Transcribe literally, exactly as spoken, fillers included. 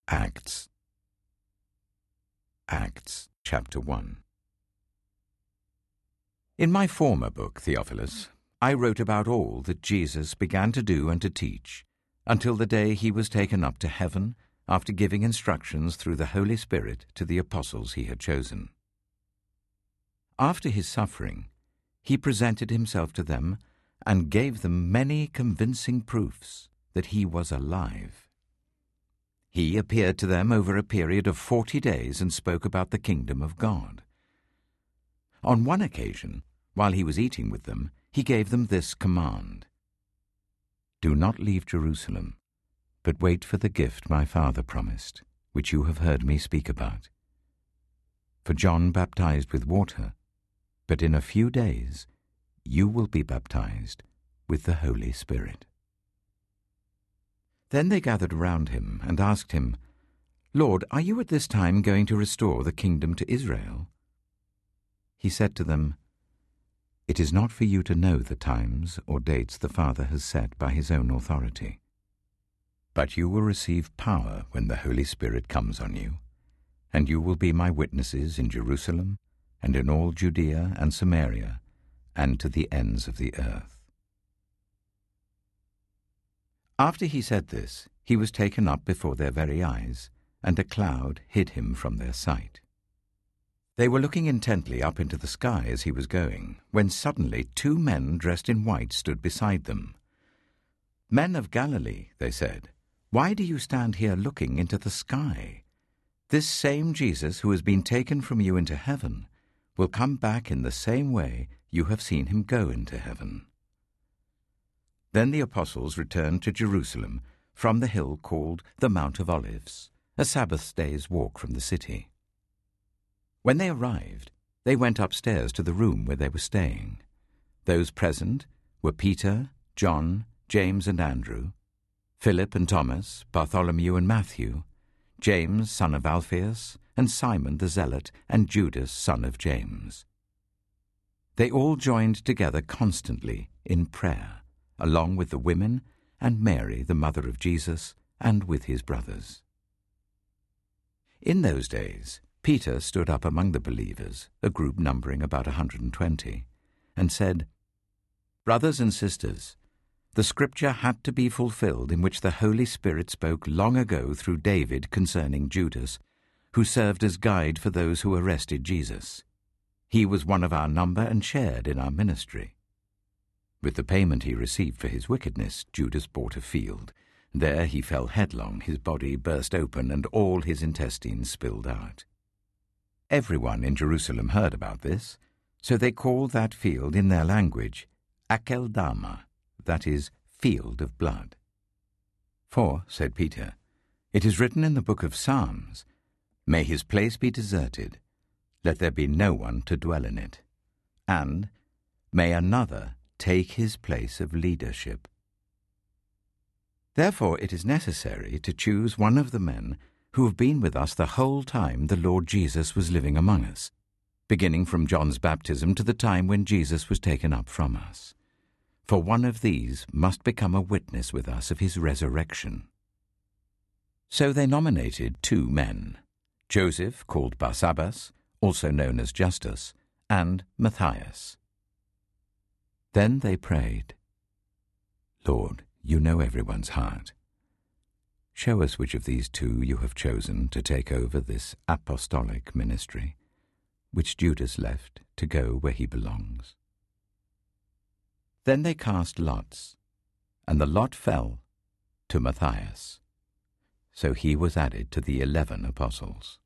Acts. Acts, chapter one. In my former book, Theophilus, I wrote about all that Jesus began to do and to teach, until the day he was taken up to heaven, after giving instructions through the Holy Spirit to the apostles he had chosen. After his suffering, he presented himself to them and gave them many convincing proofs that he was alive. He appeared to them over a period of forty days and spoke about the kingdom of God. On one occasion, while he was eating with them, he gave them this command: "Do not leave Jerusalem, but wait for the gift my Father promised, which you have heard me speak about. For John baptized with water, but in a few days you will be baptized with the Holy Spirit." Then they gathered around him and asked him, "Lord, are you at this time going to restore the kingdom to Israel?" He said to them, "It is not for you to know the times or dates the Father has set by his own authority. But you will receive power when the Holy Spirit comes on you, and you will be my witnesses in Jerusalem and in all Judea and Samaria and to the ends of the earth." After he said this, he was taken up before their very eyes, and a cloud hid him from their sight. They were looking intently up into the sky as he was going, when suddenly two men dressed in white stood beside them. "Men of Galilee," they said, "why do you stand here looking into the sky? This same Jesus who has been taken from you into heaven will come back in the same way you have seen him go into heaven." Then the apostles returned to Jerusalem from the hill called the Mount of Olives, a Sabbath day's walk from the city. When they arrived, they went upstairs to the room where they were staying. Those present were Peter, John, James and Andrew, Philip and Thomas, Bartholomew and Matthew, James son of Alphaeus, and Simon the Zealot, and Judas son of James. They all joined together constantly in prayer, along with the women and Mary, the mother of Jesus, and with his brothers. In those days, Peter stood up among the believers, a group numbering about a hundred and twenty, and said, "Brothers and sisters, the scripture had to be fulfilled in which the Holy Spirit spoke long ago through David concerning Judas, who served as guide for those who arrested Jesus. He was one of our number and shared in our ministry. With the payment he received for his wickedness, Judas bought a field. There he fell headlong, his body burst open, and all his intestines spilled out. Everyone in Jerusalem heard about this, so they called that field in their language Akeldama, that is, field of blood. For, said Peter, it is written in the book of Psalms, 'May his place be deserted, let there be no one to dwell in it,' and, 'May another take his place of leadership.' Therefore it is necessary to choose one of the men who have been with us the whole time the Lord Jesus was living among us, beginning from John's baptism to the time when Jesus was taken up from us. For one of these must become a witness with us of his resurrection." So they nominated two men, Joseph, called Barsabbas, also known as Justus, and Matthias. Then they prayed, "Lord, you know everyone's heart. Show us which of these two you have chosen to take over this apostolic ministry, which Judas left to go where he belongs." Then they cast lots, and the lot fell to Matthias. So he was added to the eleven apostles.